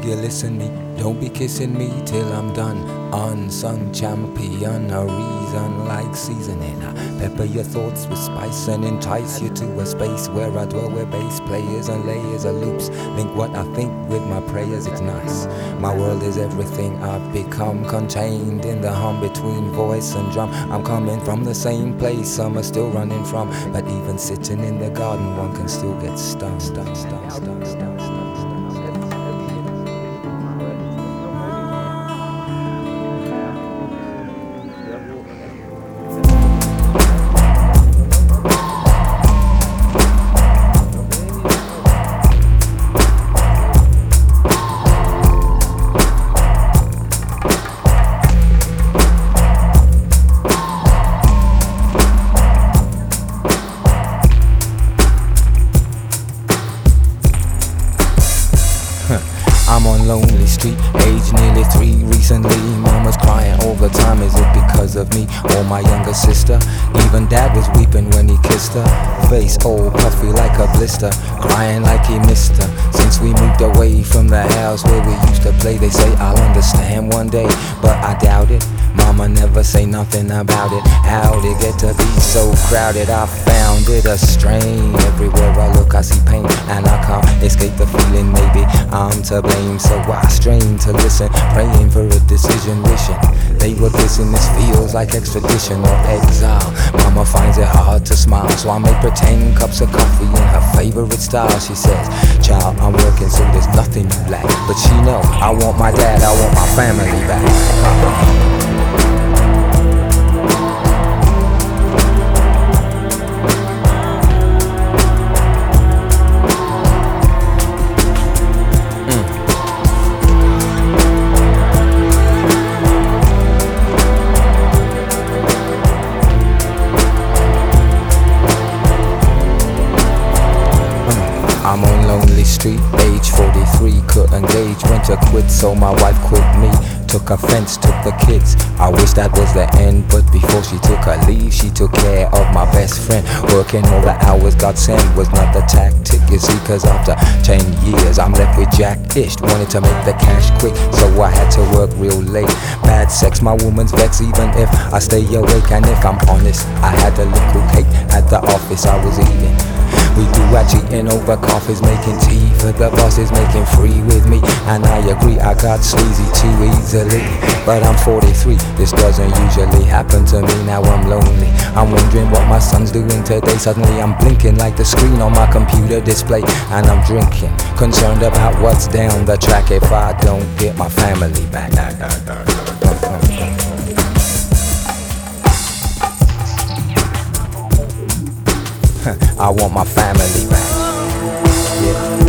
beg you listen me. Don't be kissing me till I'm done. Unsung champion, a reason like seasoning. I pepper your thoughts with spice and entice you to a space where I dwell with bass players and layers of loops. Link what I think with my prayers, it's nice. My world is everything I've become, contained in the hum between voice and drum. I'm coming from the same place some are still running from, but even sitting in the garden one can still get stung. I'm on lonely street, age nearly 3 recently. Mama's crying all the time, is it because of me or my younger sister? Even dad was weeping when he kissed her. Face all puffy like a blister, crying like he missed her. Since we moved away from the house where we used to play, they say I'll understand one day, but I doubt it. Mama never say nothing about it. How'd it get to be so crowded? I found it a strain. Everywhere I look I see pain, and I can't escape the feeling maybe I'm to blame. So I strain to listen, praying for a decision, wishing they were kissing. This feels like extradition or exile. Mama finds it hard to smile, so I make pretend cups of coffee in her favorite style. She says, child, I'm working so there's nothing you lack. But she know I want my dad, I want my family back. I'm on lonely street, age 43, couldn't gauge when to quit, so my wife quit me. Took offense, took the kids. I wish that was the end, but before she took her leave, she took care of my best friend. Working all the hours God sent was not the tactic, you see, cause after 10 years I'm left with Jack-ish. Wanted to make the cash quick, so I had to work real late. Bad sex, my woman's vex, even if I stay awake. And if I'm honest, I had a little cake at the office I was eating. We do our cheating over coffees, making tea for the bosses, making free with me. And I agree, I got sleazy too easily. But I'm 43, this doesn't usually happen to me. Now I'm lonely, I'm wondering what my son's doing today. Suddenly I'm blinking like the screen on my computer display. And I'm drinking, concerned about what's down the track if I don't get my family back. I want my family back. Yeah.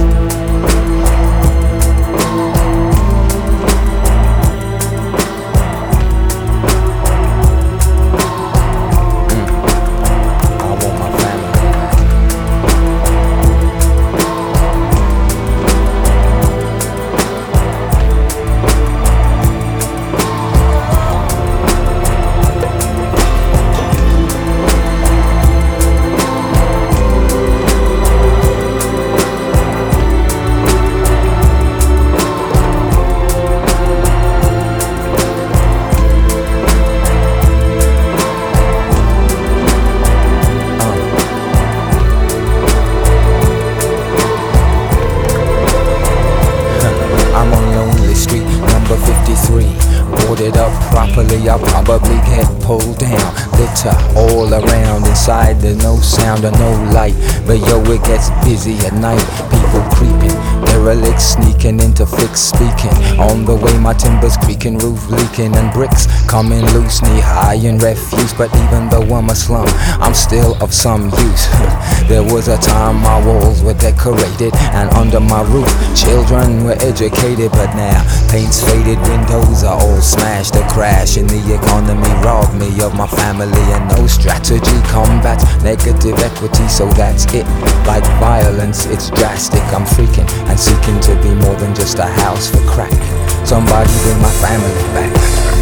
Boarded up properly, I'll probably get pulled down. Litter all around, inside there's no sound or no light. But yo, it gets busy at night, people creeping, derelicts sneaking into fixed speaking. On the way my timber's creaking, roof leaking, and bricks coming loose, knee high in refuse. But even though I'm a slum, I'm still of some use. There was a time my walls were decorated, and under my roof children were educated. But now paint's faded, windows are all smashed. A crash in the economy robbed me of my family, and no strategy combats negative equity. So that's it, like violence, it's drastic. I'm freaking and seeking to be more than just a house for crack. Somebody bring my family back.